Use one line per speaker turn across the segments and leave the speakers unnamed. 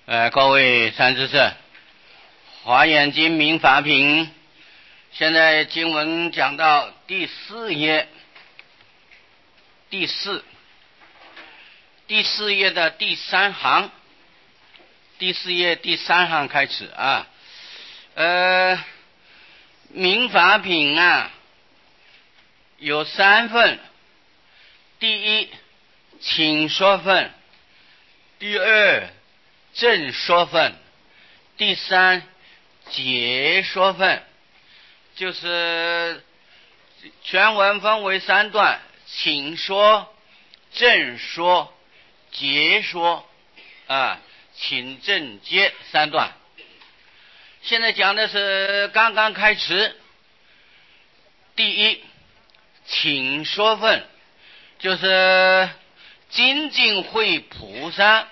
各位善知识，华严经明法品，现在经文讲到第四页，第四页的第三行，第四页第三行开始啊。明法品啊，有三份：第一，请说分；第二，正说分；第三，解说分。就是全文分为三段：请说、正说、解说啊，请正解三段。现在讲的是刚刚开始，第一，请说分，就是精进会菩萨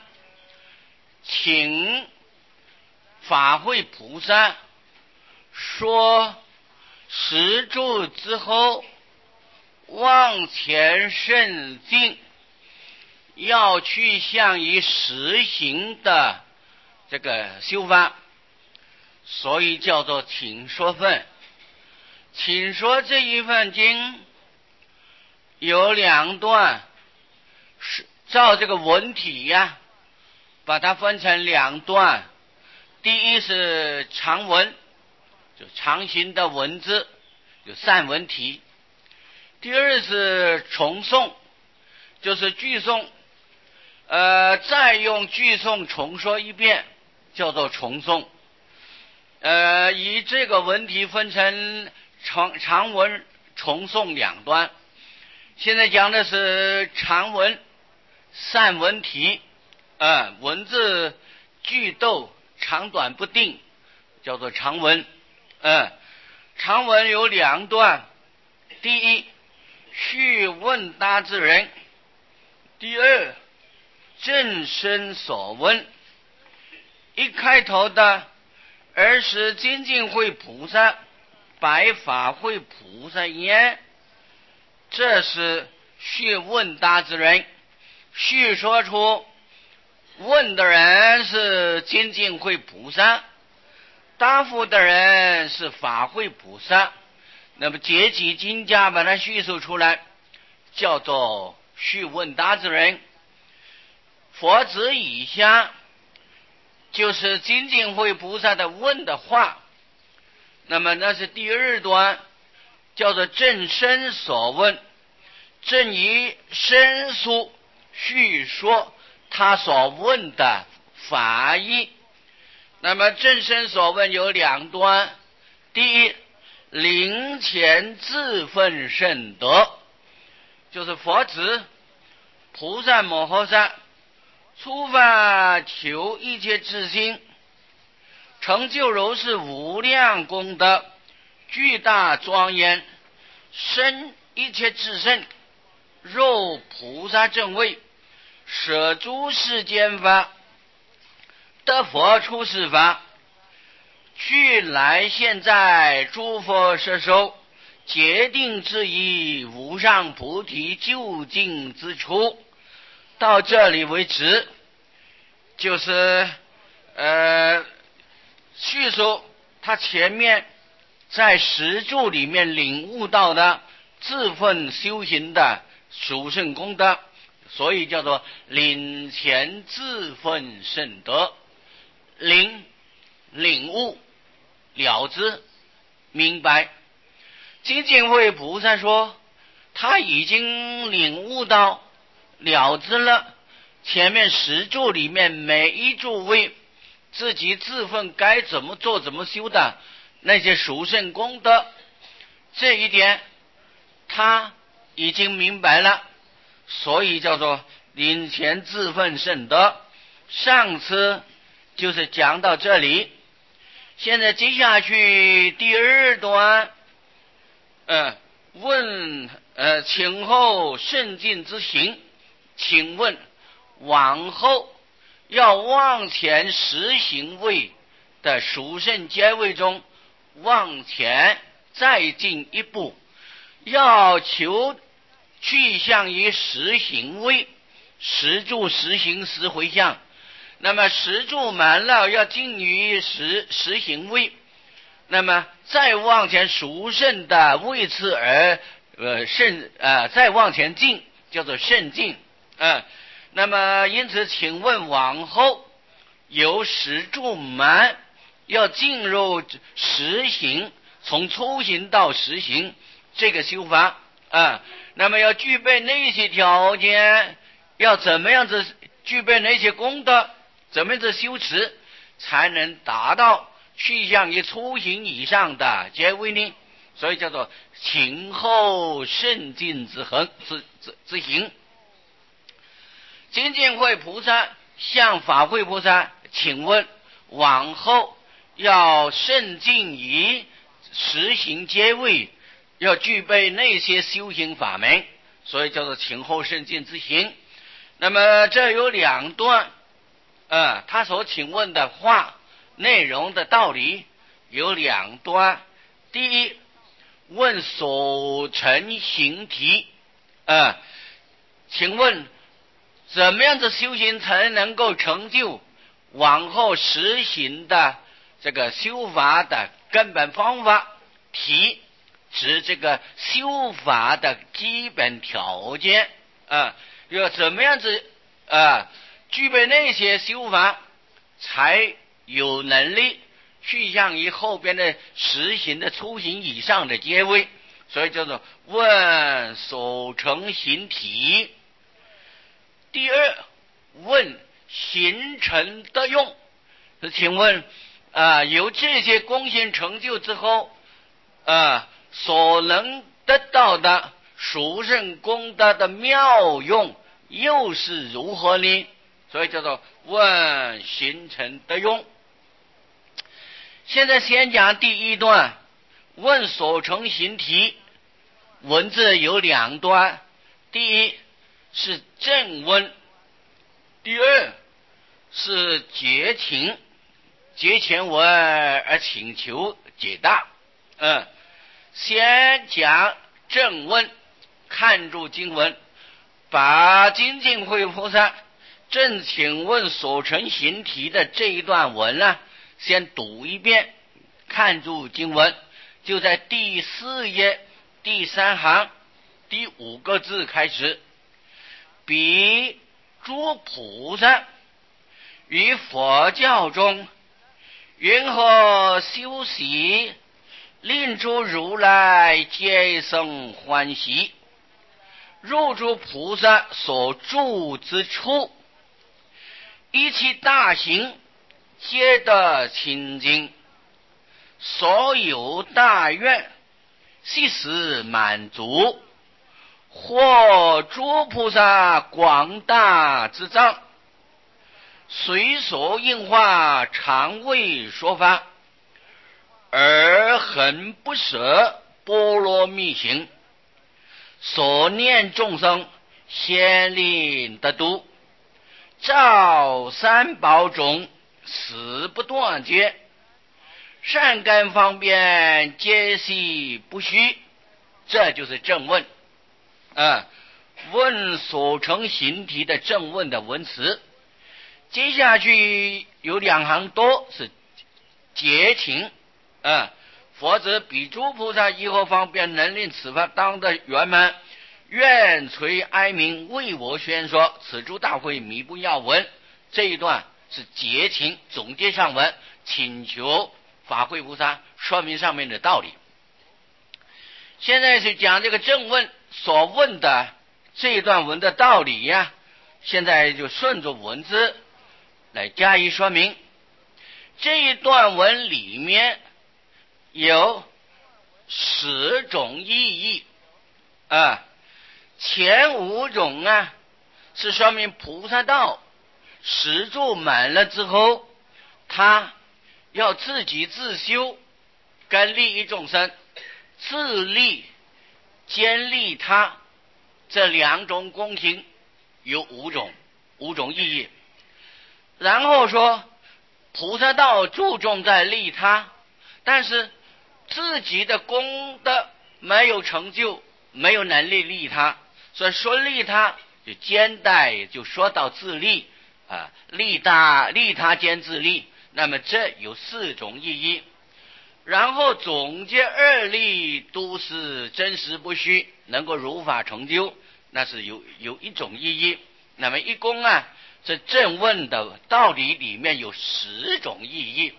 请法会菩萨说十住之后往前甚进，要去向于实行的这个修法，所以叫做请说分。请说这一份经有两段，照这个文体呀，把它分成两段。第一是长文，就长形的文字，有散文体；第二是重诵，就是句诵，再用句诵重说一遍，叫做重诵。以这个文体分成长文、重诵两段。现在讲的是长文散文体，文字句逗长短不定，叫做长文。长文有两段：第一，序问答之人；第二，正身所问。一开头的尔时精进会菩萨白法会菩萨言，这是序问答之人。序说出问的人是精进会菩萨，答复的人是法会菩萨。那么结集经家把它叙述出来，叫做序问答之人。佛子以下就是精进会菩萨的问的话，那么那是第二段，叫做正身所问，正以申诉叙说他所问的法义。那么正身所问有两段：第一，灵前自分甚德，就是佛子菩萨摩诃萨出发求一切自心，成就如是无量功德，巨大庄严，生一切自身，入菩萨正位，舍诸世间法，得佛出世法，去来现在诸佛摄受，决定之意，无上菩提究竟之处。到这里为止，就是叙述他前面在十住里面领悟到的自分修行的殊胜功德，所以叫做领前自分甚德。领悟了知明白。精进会菩萨说他已经领悟到了知了前面十住里面每一住位自己自分该怎么做怎么修的那些殊胜功德，这一点他已经明白了，所以叫做领前自分甚德。上次就是讲到这里，现在接下去第二段，问请后甚进之行，请问往后要往前实行位的殊胜阶位中往前再进一步，要求去向于实行位，实住实行实回向， 那么十住满了，要进于十行位，那么再往前殊胜的位次而再往前进，叫做胜进。那么因此，请问往后由十住满要进入十行，从初行到十行这个修法那么要具备那些条件，要怎么样子具备那些功德，怎么样子修持，才能达到趋向于初行以上的结位呢？所以叫做前后胜进之行。精进会菩萨向法会菩萨请问，往后要胜进于十行阶位，要具备那些修行法门，所以叫做前后胜进之行。那么这有两段他所请问的话内容的道理有两段。第一，问所成行体请问怎么样子修行才能够成就往后实行的这个修法的根本方法？体指这个修法的基本条件要怎么样子具备那些修法，才有能力去向于后边的实行的初行以上的阶位，所以叫做问所成行体。第二，问形成的用，请问由这些功行成就之后所能得到的殊胜功德的妙用又是如何呢？所以叫做问形成的用。现在先讲第一段，问所成行体，文字有两段，第一是正问，第二是结前文而请求解答。先讲正问，看住经文，把精进会菩萨正请问所成行体的这一段文先读一遍，看住经文，就在第4页第3行第5个字开始。彼诸菩萨于佛教中云何修习，令诸如来皆生欢喜，入诸菩萨所住之处，一切大行皆得清净，所有大愿悉时满足，或诸菩萨广大之藏，随所应化常为说法，而恒不舍波罗蜜行，所念众生先令得度，照三宝种死不断绝，善根方便皆悉不虚。这就是正问问所成行体的正问的文词。接下去有2行多是结请佛则彼诸菩萨以后方便能令此法当得圆满，愿垂哀鸣为我宣说此诸大会弥不要闻。这一段是结请总结上文，请求法会菩萨说明上面的道理。现在是讲这个正问所问的这一段文的道理现在就顺着文字来加以说明。这一段文里面有10种意义前5种是说明菩萨道10住满了之后，他要自己自修跟利益众生，自利兼利他，这2种功行有5种意义。然后说菩萨道注重在利他，但是自己的功德没有成就，没有能力利他，所以说利他就兼带就说到自利利他兼自利，那么这有4种意义。然后总结2利都是真实不虚，能够如法成就，那是有1种意义。那么一共这正问的道理里面有10种意义。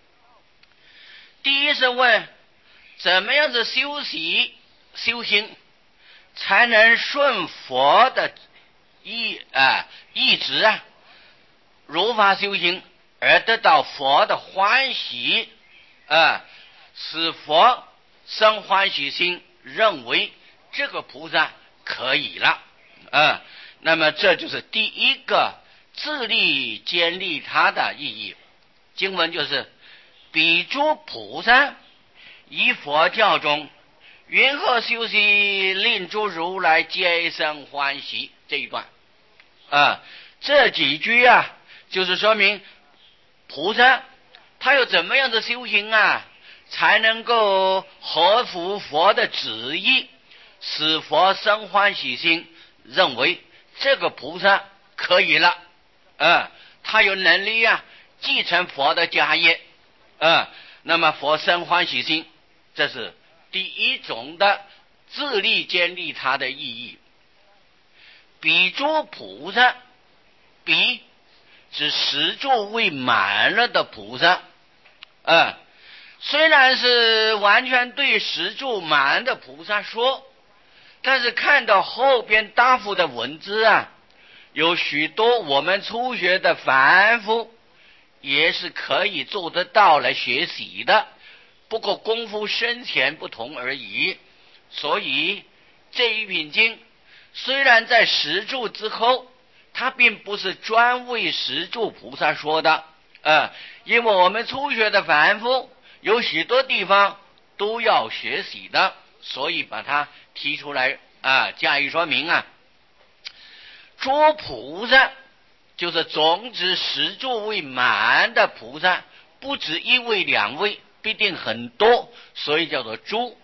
第一是问怎么样子修行才能顺佛的意志如法修行而得到佛的欢喜使佛生欢喜心，认为这个菩萨可以了那么这就是第一个自利兼利他的意义。经文就是彼诸菩萨于佛教中云何修习，令诸如来皆生欢喜，这一段这几句就是说明菩萨他有怎么样的修行才能够合符佛的旨意，使佛生欢喜心，认为这个菩萨可以了他有能力继承佛的家业那么佛生欢喜心，这是第一种的自利兼利他的意义。彼诸菩萨，彼指10住未满了的菩萨虽然是完全对10住满的菩萨说，但是看到后边答复的文字有许多我们初学的凡夫也是可以做得到来学习的，不过功夫深浅不同而已。所以这一品经虽然在10住之后，它并不是专为10住菩萨说的因为我们初学的凡夫有许多地方都要学习的，所以把它提出来加以说明诸菩萨就是总指10住未满的菩萨，不止1位2位，必定很多，所以叫做诸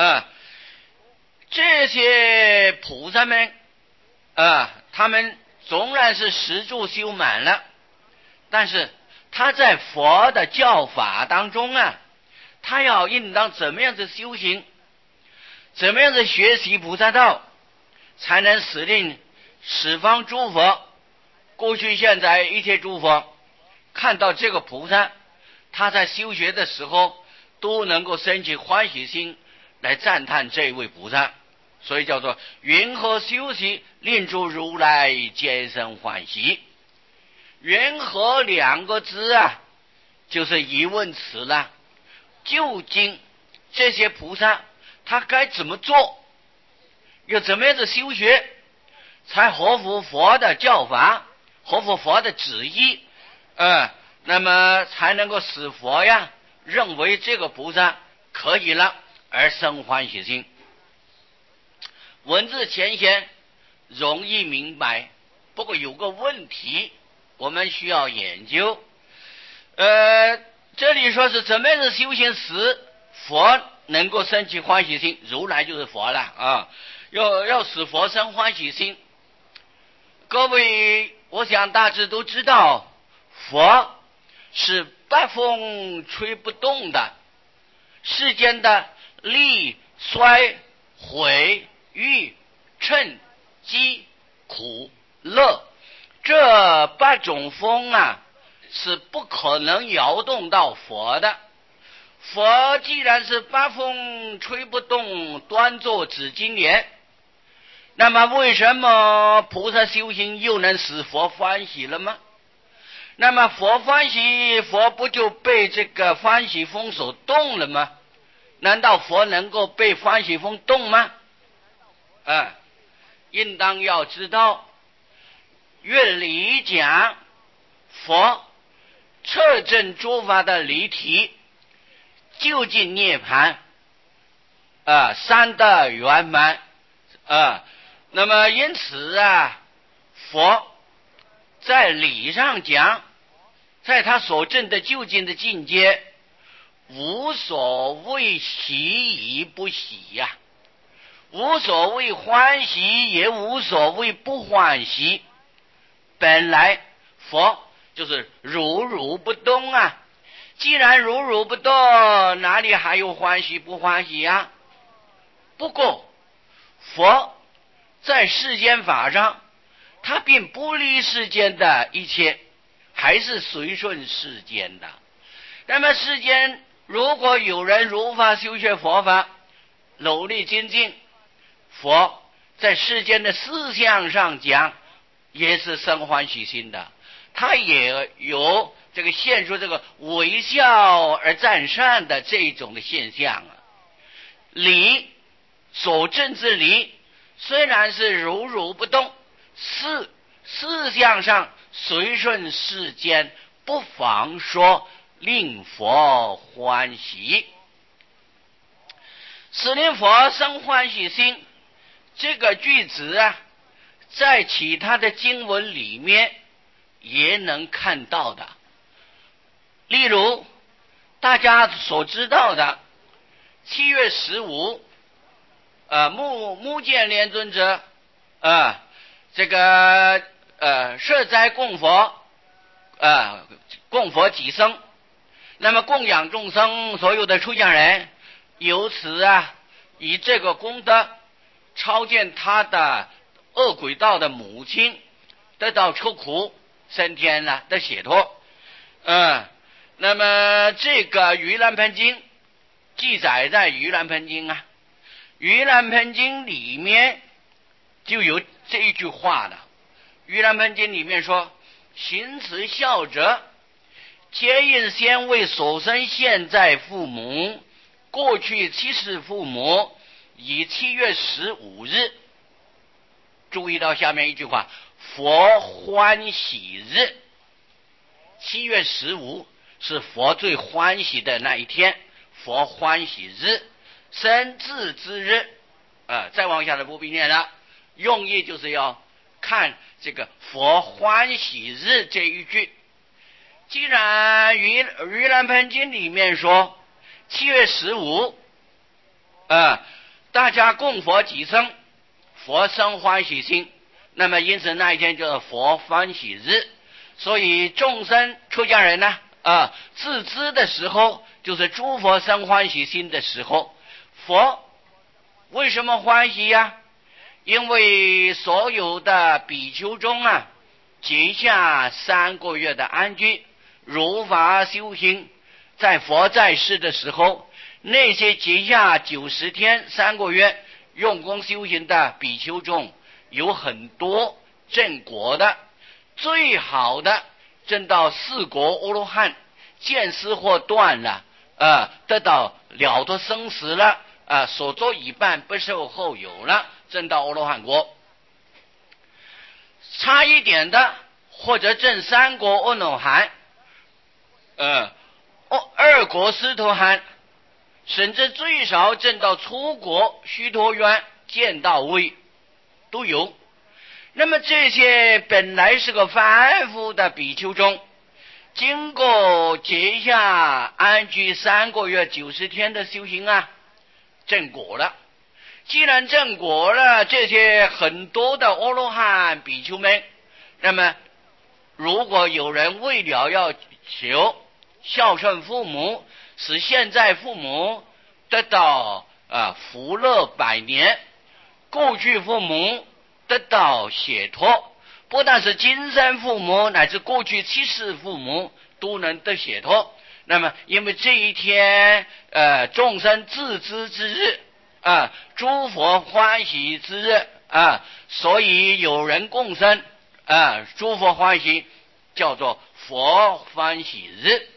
这些菩萨们他们纵然是10住修满了，但是他在佛的教法当中他要应当怎么样子修行，怎么样子学习菩萨道，才能使令十方诸佛，过去现在一切诸佛看到这个菩萨，他在修学的时候都能够升起欢喜心来赞叹这位菩萨，所以叫做云何修习，令诸如来皆生欢喜。云何2个字就是疑问词了。究竟这些菩萨他该怎么做，又怎么样的修学才合乎佛的教法，合乎佛的旨意那么才能够使佛认为这个菩萨可以了而生欢喜心。文字浅显容易明白，不过有个问题我们需要研究这里说是怎么样的修行使佛能够升起欢喜心，如来就是佛了要使佛生欢喜心。各位我想大致都知道，佛是8风吹不动的，世间的利衰毁誉称饥苦乐这8种风是不可能摇动到佛的。佛既然是8风吹不动，端坐紫金莲，那么为什么菩萨修行又能使佛欢喜了吗？那么佛欢喜，佛不就被这个欢喜风所动了吗？难道佛能够被欢喜风动吗？应当要知道，乐理讲佛彻证诸法的离体，究竟涅槃三德圆满那么因此佛在理上讲，在他所证的究竟的境界，无所谓喜与不喜无所谓欢喜，也无所谓不欢喜。本来佛就是如如不动啊。既然如如不动，哪里还有欢喜不欢喜啊？不过佛在世间法上，他并不离世间的一切，还是随顺世间的。那么世间如果有人如法修学佛法，努力精进，佛在世间的思想上讲也是生欢喜心的，他也有这个现出这个微笑而赞善的这种的现象啊。理所证之理虽然是如如不动，思想上随顺世间，不妨说令佛欢喜。使令佛生欢喜心这个句子啊，在其他的经文里面也能看到的。例如大家所知道的7月15目犍连尊者这个设斋供佛供佛己生，那么供养众生所有的出家人，由此以这个功德超见他的恶鬼道的母亲，得到出苦升天的解脱。那么这个盂兰盆经记载在盂兰盆经盂兰盆经里面就有这一句话的。盂兰盆经里面说，行慈孝者，皆因先为所生现在父母，过去七世父母，以7月15日，注意到下面一句话，佛欢喜日。7月15是佛最欢喜的那一天，佛欢喜日，生至之日。再往下的不必念了，用意就是要看这个佛欢喜日这一句。既然盂兰盆经里面说7月15大家供佛己生，佛生欢喜心，那么因此那一天就是佛欢喜日。所以众生出家人自知的时候，就是诸佛生欢喜心的时候。佛为什么欢喜呀？因为所有的比丘中结下3个月的安居，如法修行。在佛在世的时候，那些结下90天3个月用功修行的比丘中，有很多证果的，最好的证到4果阿罗汉，见思惑断了得到了脱生死了所作已办，不受后有了，证到阿罗汉国。差一点的或者证3果阿耨含2果斯陀含，甚至最少证到初果须陀洹见到位都有。那么这些本来是个凡夫的比丘中，经过结下安居3个月90天的修行证果了。既然证果了，这些很多的阿罗汉比丘们，那么如果有人为了要求孝顺父母，使现在父母得到福乐百年，过去父母得到解脱，不但是今生父母乃至过去7世父母都能得解脱。那么因为这一天众生自知之日诸佛欢喜之日所以有人共生诸佛欢喜，叫做佛欢喜日。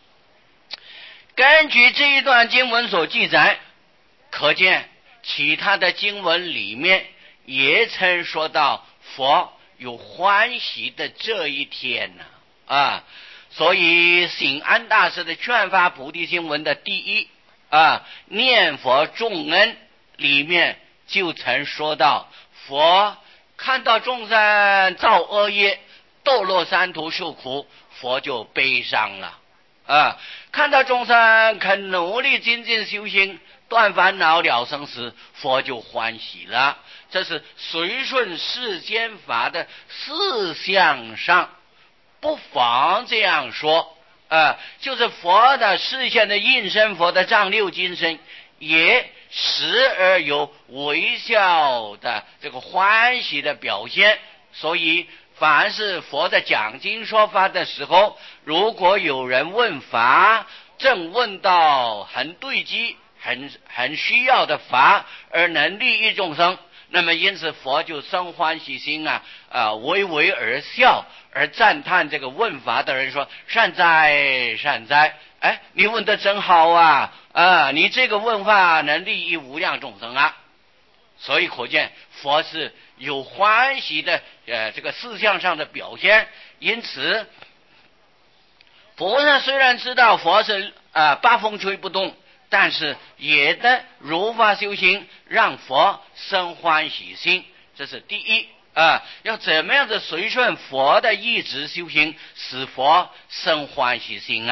根据这一段经文所记载，可见其他的经文里面也曾说到佛有欢喜的这一天所以醒安大师的劝发菩提心文的第一念佛重恩里面就曾说到，佛看到众生造恶业堕落三途受苦，佛就悲伤了看到众生肯努力精进修行，断烦恼了生死，佛就欢喜了。这是随顺世间法的思想上不妨这样说，就是佛的视线的应身，佛的丈六金身也时而有微笑的这个欢喜的表现。所以凡是佛在讲经说法的时候，如果有人问法，正问到很对机很需要的法而能利益众生，那么因此佛就生欢喜心微微而笑，而赞叹这个问法的人说：善哉善哉，你问得真好你这个问法能利益无量众生啊。所以可见佛是有欢喜的这个思想上的表现。因此菩萨虽然知道佛是八风吹不动，但是也得如法修行，让佛生欢喜心。这是第一要怎么样子随顺佛的意志修行，使佛生欢喜心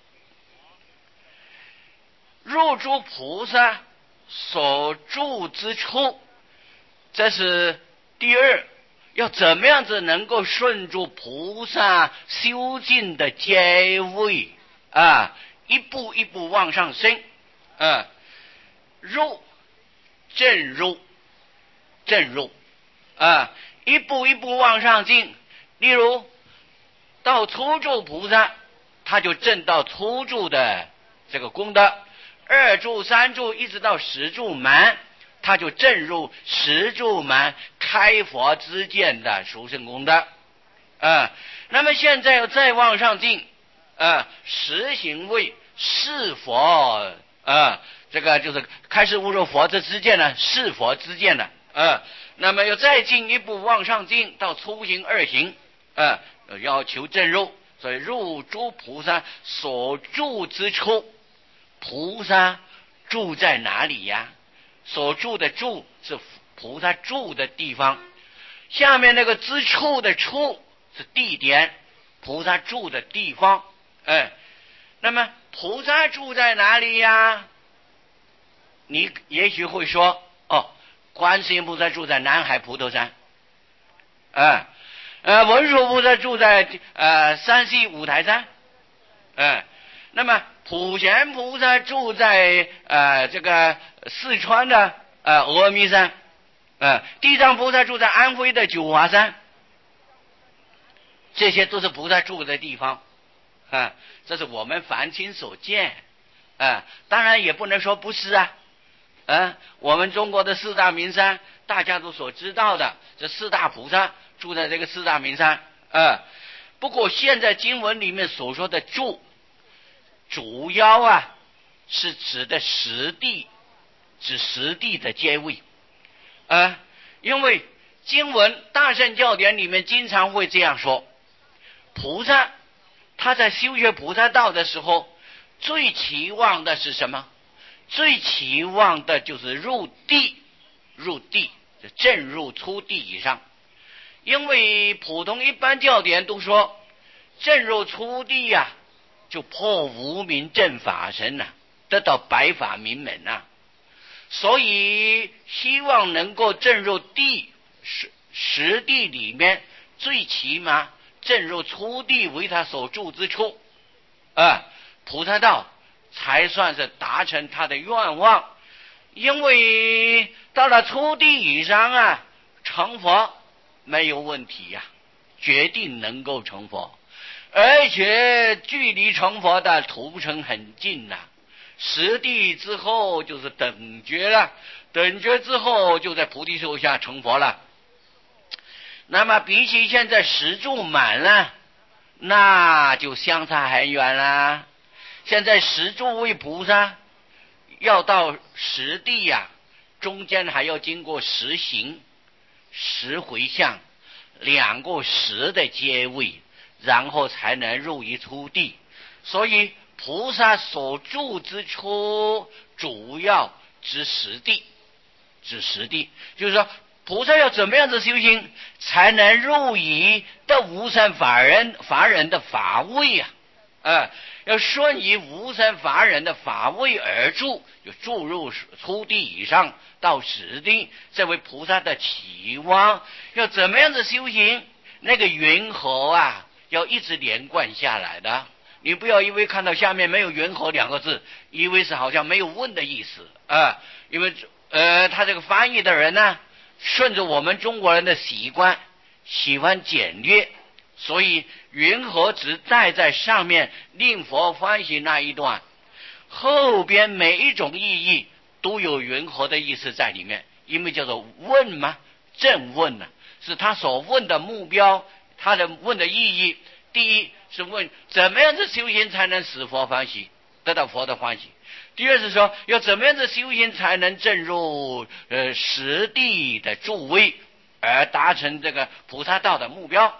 入诸菩萨所住之处，这是第二，要怎么样子能够顺住菩萨修进的阶位一步一步往上升正入一步一步往上进。例如到初住菩萨，他就证到初住的这个功德，二住三住一直到十住满，他就证入十住满开佛之见的殊胜功德那么现在要再往上进十行位是佛这个就是开始悟入佛之见呢，是佛之见呢那么要再进一步往上进到初行二行要求证入。所以入诸菩萨所住之处，菩萨住在哪里呀？所住的住是菩萨住的地方，下面那个之处的处是地点，菩萨住的地方那么菩萨住在哪里呀？你也许会说观世音菩萨住在南海普陀山文殊菩萨住在山西五台山那么普贤菩萨住在这个四川的峨眉山地藏菩萨住在安徽的九华山，这些都是菩萨住的地方这是我们凡亲所见当然也不能说不是我们中国的四大名山大家都所知道的，这四大菩萨住在这个四大名山不过现在经文里面所说的住主要是指的实地，指实地的阶位因为经文大乘教典里面经常会这样说，菩萨他在修学菩萨道的时候最期望的是什么？最期望的就是入地，正入初地以上。因为普通一般教典都说正入初地就破无明正法身得到白法明门所以希望能够正入地实地里面，最起码正入初地为他所住之处菩萨道才算是达成他的愿望。因为到了初地以上成佛没有问题决定能够成佛，而且距离成佛的途程很近实地之后就是等觉了，等觉之后就在菩提树下成佛了。那么比起现在十住满了，那就相差很远了。现在十住位菩萨要到实地中间还要经过十行、十回向两个十的阶位，然后才能入于初地。所以菩萨所住之处主要指实地，就是说菩萨要怎么样子修行才能入于的无生法人的法位要顺于无生法人的法位而住，就住入初地以上到实地，这为菩萨的期望。要怎么样子修行？那个云何要一直连贯下来的。你不要因为看到下面没有云何两个字，以为是好像没有问的意思啊。因为他这个翻译的人呢，顺着我们中国人的习惯，喜欢简略，所以云何只带在上面令佛欢喜那一段，后边每一种意义都有云何的意思在里面，因为叫做问嘛，正问呢，是他所问的目标，他的问的意义。第一是问怎么样子修行才能使佛欢喜，得到佛的欢喜。第二是说要怎么样子修行才能证入实地的诸位，而达成这个菩萨道的目标。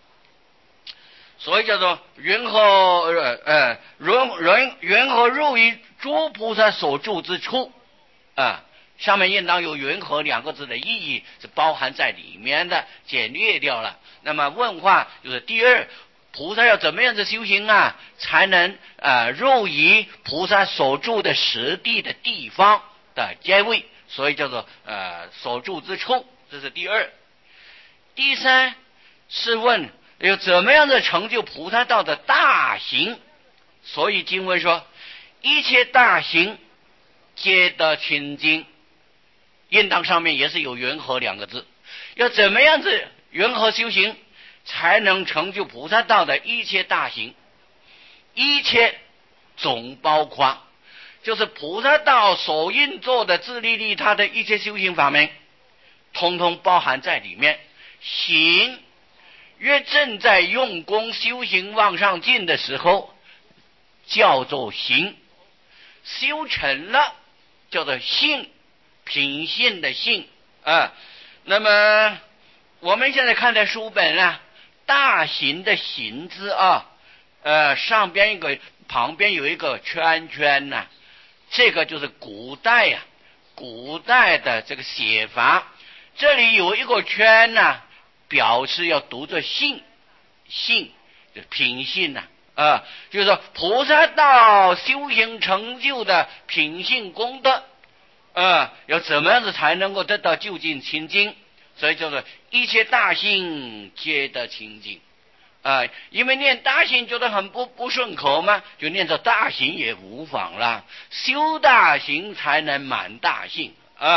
所以叫做云何云何入于诸菩萨所住之处啊，上面应当有云何两个字的意义是包含在里面的，简略掉了。那么问话就是第二，菩萨要怎么样子修行啊，才能入于菩萨所住的实地的地方的阶位，所以叫做所住之处，这是第二。第三是问有怎么样的成就菩萨道的大行，所以经文说一切大行皆得清净，应当上面也是有云何两个字，要怎么样子云何修行才能成就菩萨道的一切大行，一切总包括就是菩萨道所运作的自利利他的一切修行法门，通通包含在里面。行越正在用功修行往上进的时候叫做行，修成了叫做性，品性的性啊。那么我们现在看的书本啊，大行的行字啊，上边一个旁边有一个圈圈呐，这个就是古代古代的这个写法，这里有一个圈呐，表示要读作性，性就是品性就是说菩萨道修行成就的品性功德要怎么样子才能够得到究竟清净，所以叫做一切大行皆得清净因为念大行觉得很不顺口嘛，就念作大行也无妨啦，修大行才能满大行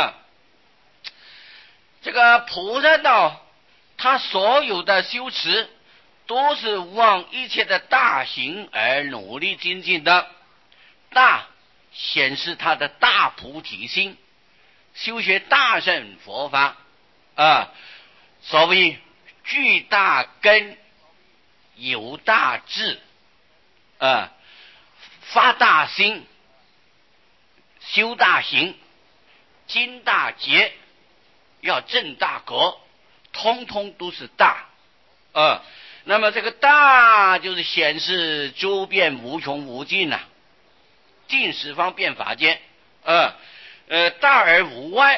这个菩萨道他所有的修持都是望一切的大行而努力精进的，大显示他的大菩提心，修学大乘佛法所谓具大根有大智发大心修大行经大劫要正大格，通通都是大那么这个大就是显示周遍无穷无尽尽十方遍法界大而无外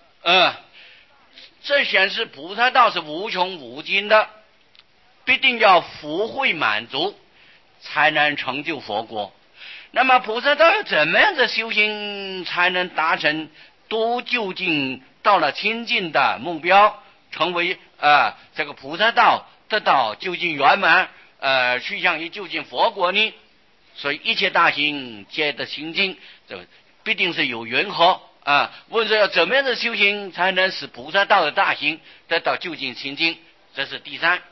这显示菩萨道是无穷无尽的，必定要福慧满足才能成就佛国。那么菩萨道要怎么样的修行才能达成都究竟到了清净的目标，成为这个菩萨道得到究竟圆满趋向于究竟佛国呢？所以一切大行皆得清净，这必定是有缘何问说要怎么样的修行才能使菩萨道的大行得到究竟清净，这是第三。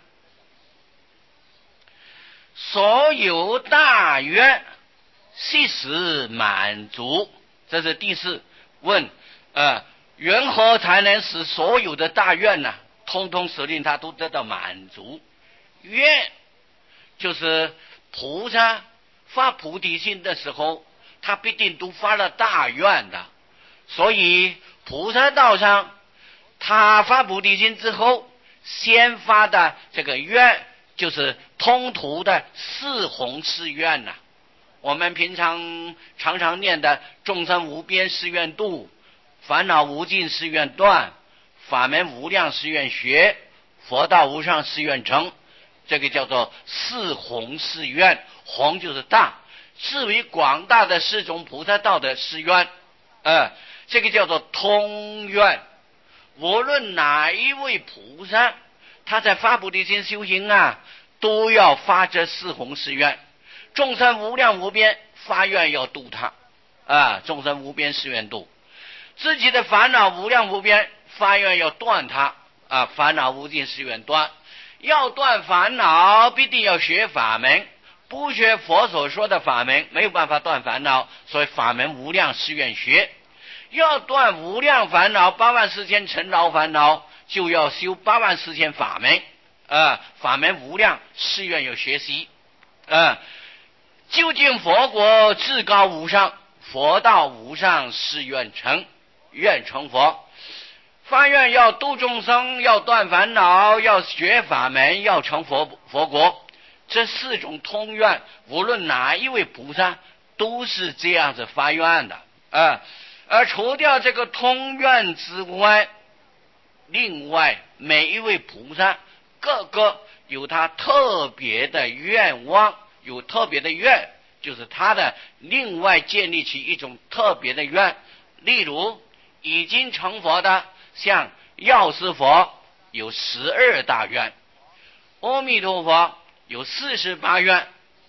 所有大愿悉时满足，这是第四。问缘何才能使所有的大愿呢通通使令他都得到满足？愿就是菩萨发菩提心的时候他必定都发了大愿的，所以菩萨道上他发菩提心之后先发的这个愿就是通途的四弘誓愿我们平常常常念的众生无边誓愿度，烦恼无尽誓愿断，法门无量誓愿学，佛道无上誓愿成，这个叫做四弘誓愿。弘就是大，是为广大的四种菩萨道的誓愿这个叫做通愿。无论哪一位菩萨他在发菩提心修行都要发这四弘誓愿。众生无量无边，发愿要度他众生无边誓愿度。自己的烦恼无量无边，发愿要断他烦恼无尽誓愿断。要断烦恼，必定要学法门，不学佛所说的法门，没有办法断烦恼，所以法门无量誓愿学。要断无量烦恼，84000尘劳烦恼，就要修84000法门法门无量誓愿要学习究竟佛国至高无上，佛道无上誓愿成，愿成佛。发愿要度众生，要断烦恼，要学法门，要成佛国。这4种通愿，无论哪一位菩萨都是这样子发愿的而除掉这个通愿之外，另外每一位菩萨各个有他特别的愿望，有特别的愿，就是他的另外建立起一种特别的愿。例如已经成佛的，像药师佛有12大愿，阿弥陀佛有48愿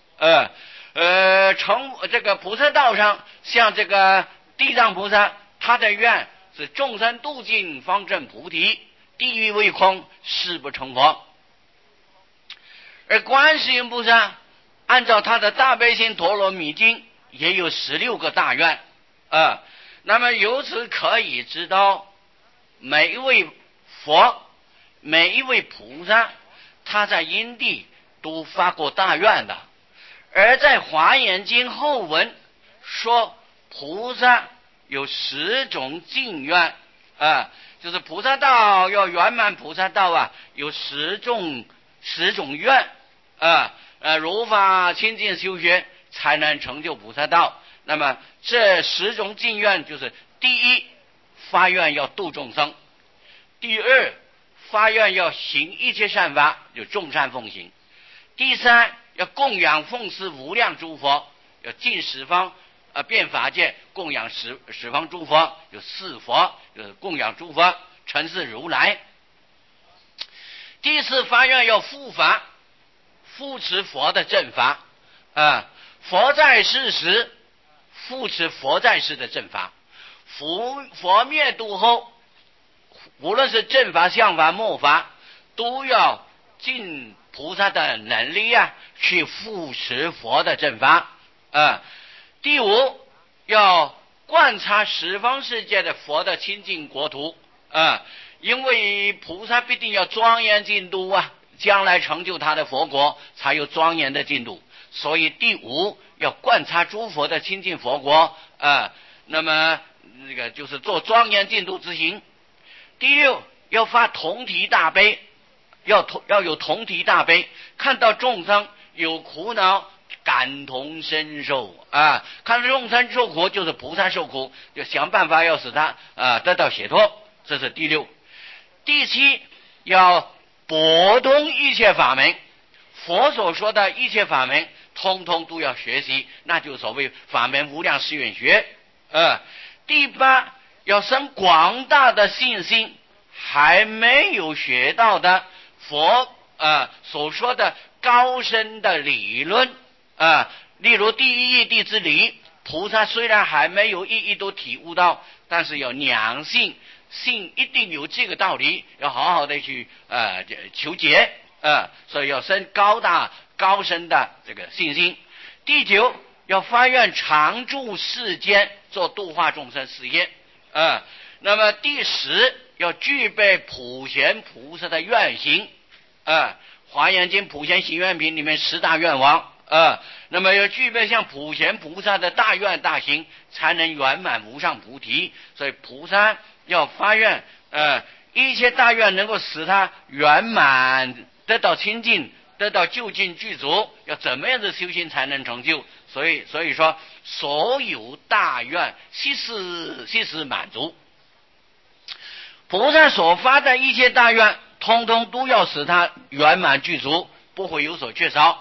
成这个菩萨道上，像这个地藏菩萨，他的愿是众生度尽方证菩提，地狱未空誓不成佛。而观世音菩萨按照他的大悲心陀罗蜜经也有16个大愿那么由此可以知道，每一位佛，每一位菩萨，他在因地都发过大愿的。而在华严经后文说，菩萨有10种净愿就是菩萨道要圆满菩萨道有10种愿如法清净修学才能成就菩萨道。那么这10种净愿就是：第一，发愿要度众生；第二，发愿要行一切善法，就众善奉行；第三，要供养奉事无量诸佛，要尽十方遍法界供养十方诸佛，有4佛，就是供养诸佛，承事如来。第四，发愿要护法，扶持佛的正法佛在世时扶持佛在世的正法，佛灭度后，无论是正法、相法、末法，都要尽菩萨的能力去扶持佛的正法第五，要观察十方世界的佛的清净国土因为菩萨必定要庄严净土将来成就他的佛国才有庄严的净土，所以第五要观察诸佛的清净佛国那么这个就是做庄严净土之行。第六，要发同体大悲，要有同体大悲，看到众生有苦恼，感同身受看到众生受苦，就是菩萨受苦，就想办法要使他得到解脱，这是第六。第七，要博通一切法门，佛所说的一切法门通通都要学习，那就是所谓法门无量誓愿学第八，要生广大的信心，还没有学到的佛所说的高深的理论例如第一义谛之理，菩萨虽然还没有一一都体悟到，但是要良信，信一定有这个道理，要好好的去求解所以要生高深的这个信心。第九，要发愿常住世间，做度化众生事业那么第10，要具备普贤菩萨的愿行华严经普贤行愿品里面10大愿望那么要具备像普贤菩萨的大愿大行，才能圆满无上菩提。所以菩萨要发愿一切大愿能够使他圆满，得到清净，得到究竟具足，要怎么样的修行才能成就？所以说所有大愿悉时满足。菩萨所发的一切大愿，通通都要使他圆满具足，不会有所缺少。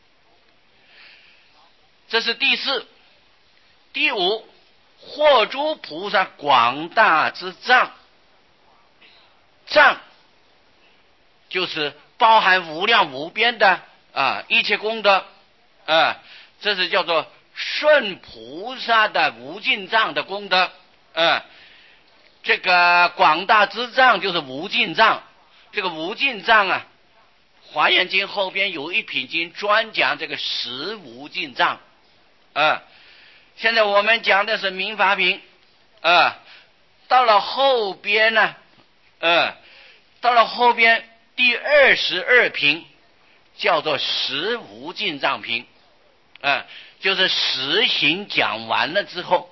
这是第4。第5，获诸菩萨广大之藏，藏就是包含无量无边的一切功德这是叫做顺菩萨的无尽藏的功德这个广大之藏就是无尽藏。这个无尽藏华严经后边有一品经专讲这个十无尽藏现在我们讲的是民法品到了后边呢到了后边第22品叫做十无尽藏品就是实行讲完了之后，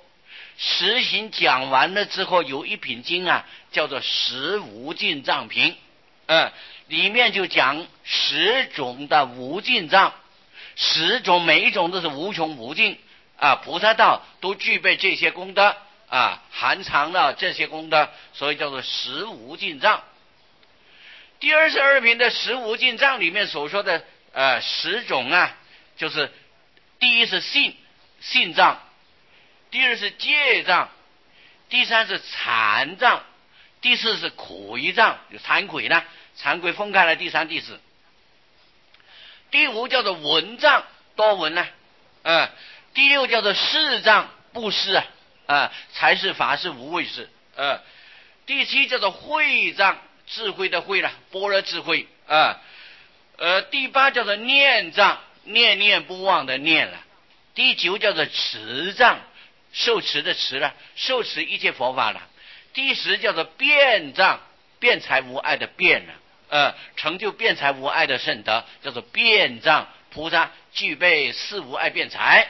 有一品经叫做十无尽藏品里面就讲10种的无尽藏，10种每一种都是无穷无尽菩萨道都具备这些功德含藏了这些功德，所以叫做十无尽藏。第22品的十无尽藏里面所说的10种就是第一是信藏，第二是戒藏，第三是禅藏，第四是悔藏，就惭愧呢，惭愧分开了第三第四。第五叫做闻藏，多闻第六叫做事藏，布施财是法是无畏是第七叫做慧藏，智慧的慧了，般若智慧第八叫做念藏，念念不忘的念了。第九叫做持藏，受持的持了，受持一切佛法了。第10叫做辩藏，辩才无碍的辩了成就辩才无碍的圣德叫做辩藏，菩萨具备四无碍辩才。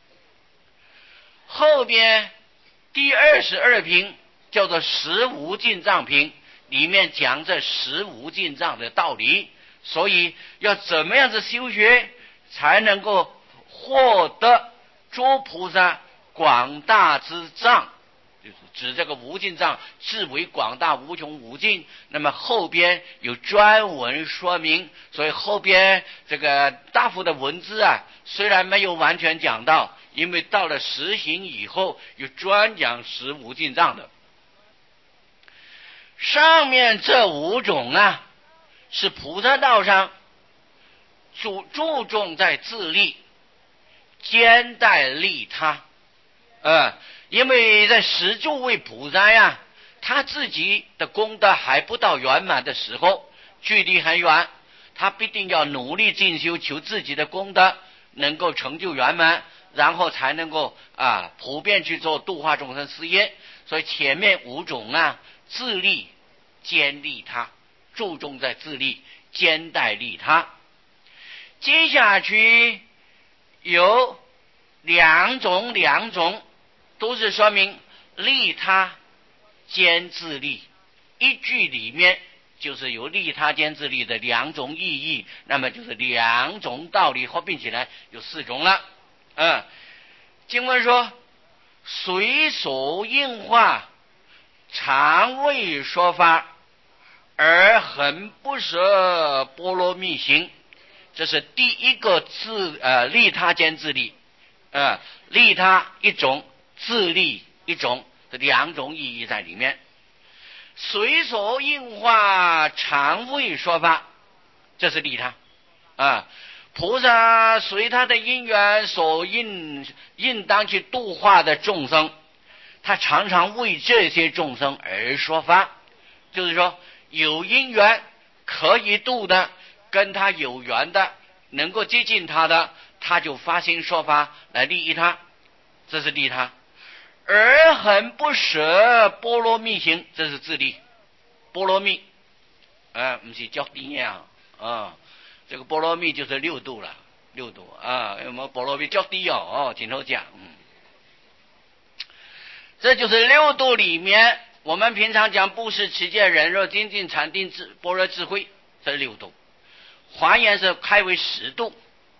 后边第22品叫做十无尽藏品，里面讲这十无尽藏的道理，所以要怎么样子修学才能够获得诸菩萨广大之藏，就是指这个无尽藏至为广大无穷无尽。那么后边有专文说明，所以后边这个大幅的文字虽然没有完全讲到，因为到了实行以后有专讲十无尽藏的。上面这5种是菩萨道上注重在自利，兼带利他因为在十诸位菩萨他自己的功德还不到圆满的时候，距离很远，他必定要努力进修，求自己的功德能够成就圆满，然后才能够普遍去做度化众生事业。所以前面5种自利兼利他，注重在自利兼带利他。接下去有两种都是说明利他兼自利，一句里面就是有利他兼自利的2种意义，那么就是2种道理合并起来有4种了经文说随所应化，常为说法，而恒不舍波罗蜜行。这是第一个利他兼自利利他一种，自利一种，这2种意义在里面。随所应化，常为说法，这是利他菩萨随他的因缘所应当去度化的众生，他常常为这些众生而说法，就是说有因缘可以度的，跟他有缘的，能够接近他的，他就发心说法来利益他，这是利他。而恒不舍波罗蜜行，这是自利。波罗蜜不是叫低这个波罗蜜就是6度了，6度有没有波罗蜜叫低今后讲这就是6度里面我们平常讲布施持戒忍辱精进禅定般若智慧，这6度。华严是开为10度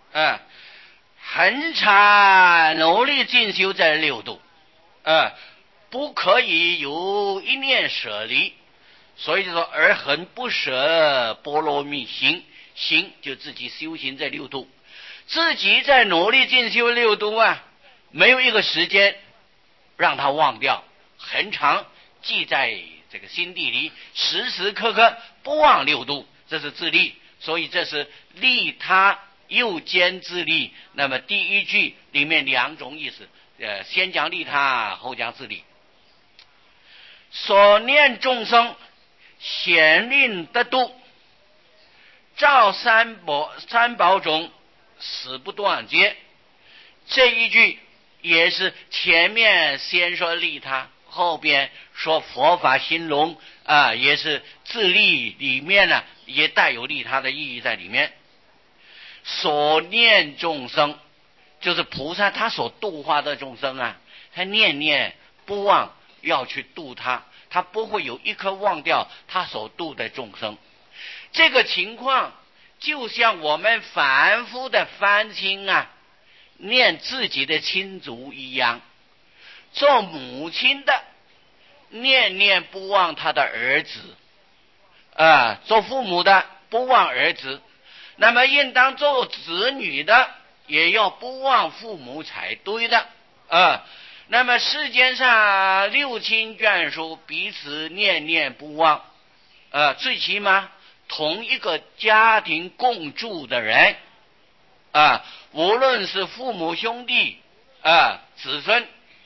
恒常努力进修这6度不可以有一念舍离，所以就说而恒不舍波罗蜜行，行就自己修行这6度，自己在努力进修6度没有一个时间让他忘掉，恒常记在这个心地里，时时刻刻不忘6度，这是自利。所以这是利他又兼自利。那么第一句里面两种意思，先讲利他，后讲自利。所念众生显令得度，照三宝种死不断绝。这一句也是前面先说利他，后边说佛法兴隆也是自利里面呢，也带有利他的意义在里面。所念众生就是菩萨他所度化的众生他念念不忘要去度他，他不会有一颗忘掉他所度的众生。这个情况就像我们反复的翻亲念自己的亲族一样，做母亲的念念不忘他的儿子做父母的不忘儿子，那么应当做子女的也要不忘父母才对的那么世间上六亲眷属彼此念念不忘最起码同一个家庭共住的人无论是父母兄弟子孙，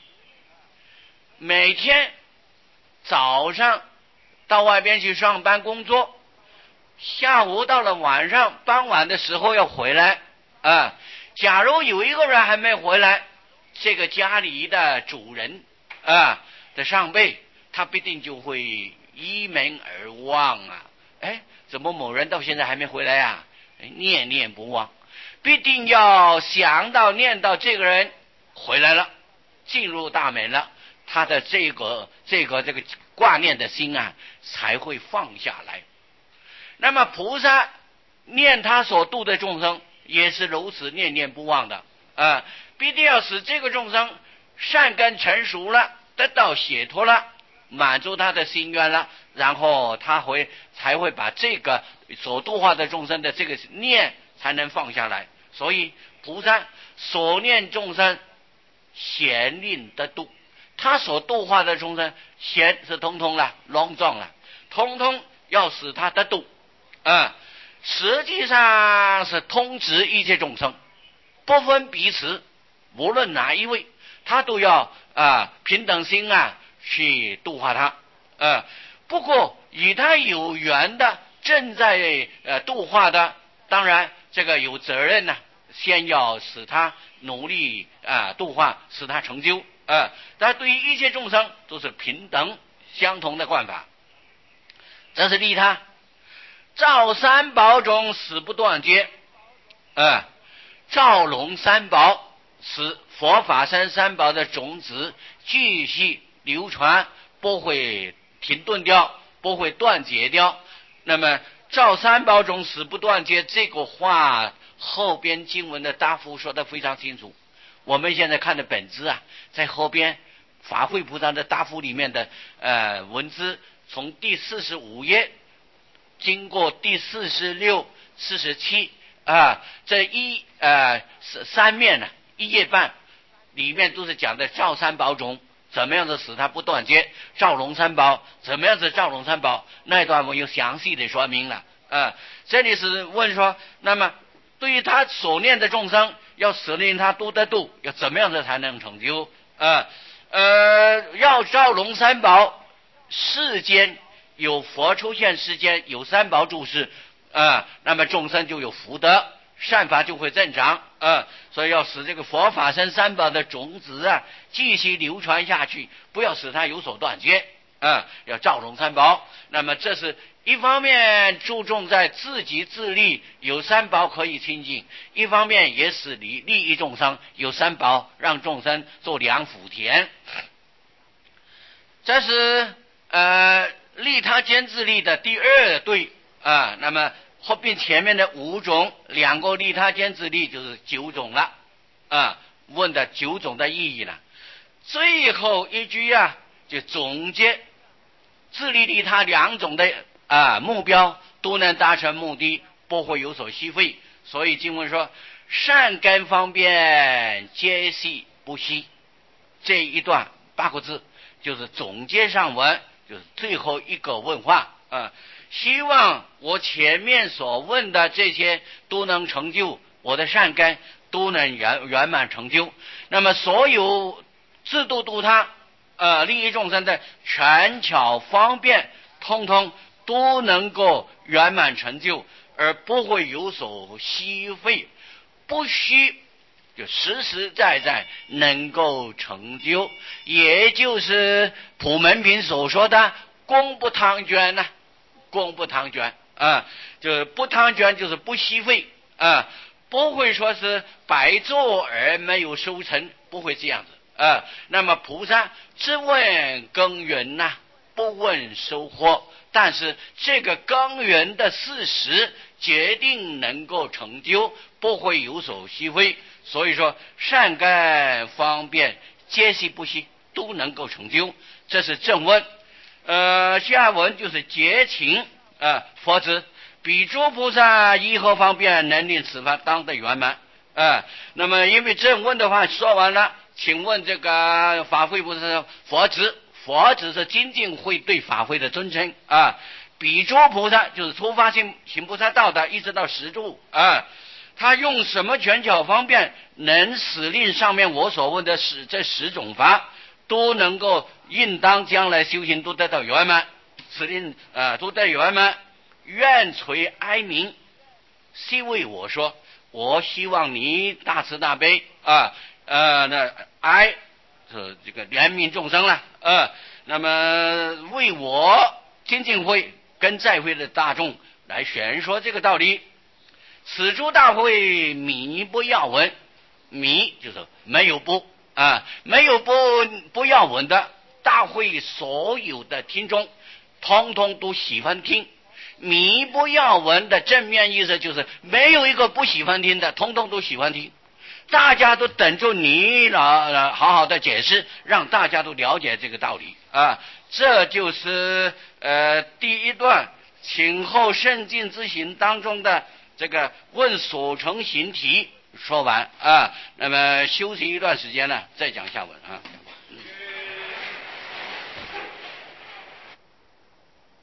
每天早上到外边去上班工作，下午到了晚上傍晚的时候要回来假如有一个人还没回来，这个家里的主人的上辈他必定就会依门而望怎么某人到现在还没回来念念不忘，必定要想到念到这个人回来了，进入大门了，他的这个挂念的心才会放下来。那么菩萨念他所度的众生也是如此念念不忘的必定要使这个众生善根成熟了，得到解脱了，满足他的心愿了，然后他才会把这个所度化的众生的这个念才能放下来。所以菩萨所念众生显令得度，他所度化的众生显是通通了隆重了，通通要使他得度实际上是通知一切众生，不分彼此，无论哪一位他都要平等心去度化他不过与他有缘的正在度化的，当然这个有责任先要使他努力度化，使他成就但对于一切众生都是平等相同的观法，这是利他。照三宝种死不断绝照龙三宝，使佛法僧三宝的种子继续流传，不会停顿掉，不会断绝掉。那么照三宝种死不断绝这个话后边经文的答复说得非常清楚，我们现在看的本子在后边法会菩萨的答复里面的文字，从第45页经过第46、47这三面一页半里面都是讲的照三宝种怎么样子使它不断绝，照龙三宝怎么样子照龙三宝，那一段我有详细的说明了这里是问说，那么对于他所念的众生，要使令他度得度，要怎么样子才能成就要照龙三宝，世间有佛出现，世间有三宝注释那么众生就有福德，善法就会增长所以要使这个佛法僧三宝的种子继续流传下去，不要使它有所断绝要照龙三宝。那么这是一方面注重在自己自利，有三宝可以亲近，一方面也使利益众生，有三宝让众生做良福田。这是利他兼自利的第二对那么后边前面的5种，两个利他兼自利就是9种了问的9种的意义了。最后一句就总结自利利他两种的目标都能达成目的，不会有所虚费。所以经文说善根方便皆系不息，这一段8个字就是总结上文，就是最后一个问话希望我前面所问的这些都能成就， 我的善根都能圆满成就。那么所有自度度他利益众生的权巧方便，通通都能够圆满成就，而不会有所虚费，不虚就实实在在能够成就，也就是普门品所说的功不唐捐呢，功不唐捐就是不唐捐，就是不虚费不会说是白做而没有收成，不会这样子那么菩萨只问耕耘不问收获，但是这个耕耘的事实决定能够成就，不会有所虚费。所以说善根方便皆悉不悉都能够成就，这是正问。下文就是结情佛子彼诸菩萨依何方便能令此法当得圆满那么因为正问的话说完了，请问这个法会不是佛子，佛子是精进会对法会的尊称彼诸菩萨就是初发行菩萨道的一直到十住他用什么权巧方便能使令上面我所问的这10种法都能够应当将来修行都得到圆满，使令都得圆满。愿垂哀鸣，悉为我说，我希望你大慈大悲那哀是这个怜悯众生了那么为我精进会跟在会的大众来宣说这个道理。此诸大会弥不要闻，弥就是没有没有不要闻的大会，所有的听众通通都喜欢听。弥不要闻的正面意思就是没有一个不喜欢听的，通通都喜欢听，大家都等着你好好的解释，让大家都了解这个道理这就是第一段请后圣境之行当中的这个问所成行题说完那么休息一段时间呢，再讲下文